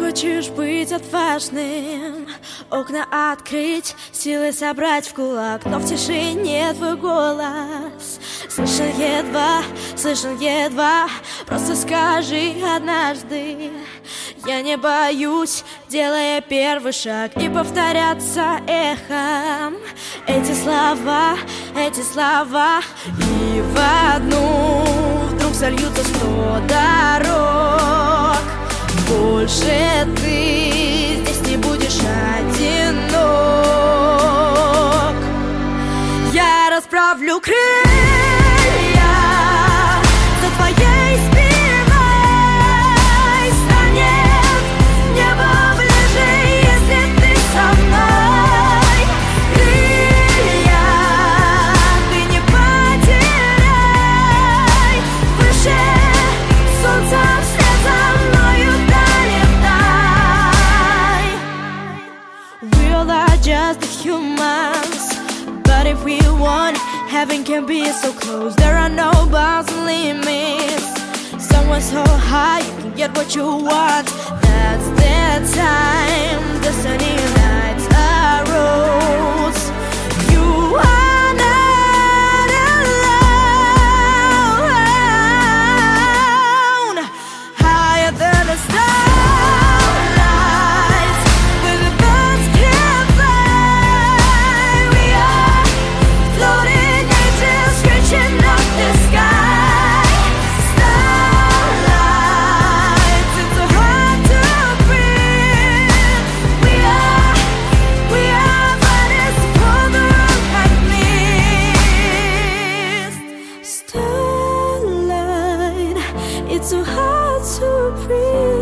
хочешь быть отважным, окна открыть, силы собрать в кулак, но в тишине твой голос слышен едва. Просто скажи однажды: я не боюсь, делая первый шаг, и повторяться эхом эти слова, и в одну вдруг сольются 100 дорог. Больше ты здесь не будешь одинок. Я расправлю крылья за твоей спиной. Станет небо ближе, если ты со мной. Крылья ты не потеряй, выше солнца вслед за мною долетай. We all are just humans, but if we want, heaven can be so close. There are no bounds and limits. Somewhere so high you can get what you want. That's the time destiny lights our roads. You are not alone. Higher than the starlight, where the birds can fly. We are floating angels reaching up the sky. Starlight, it's so hard to breathe. We are bodies for the road like mist. Starlight, it's so hard to breathe.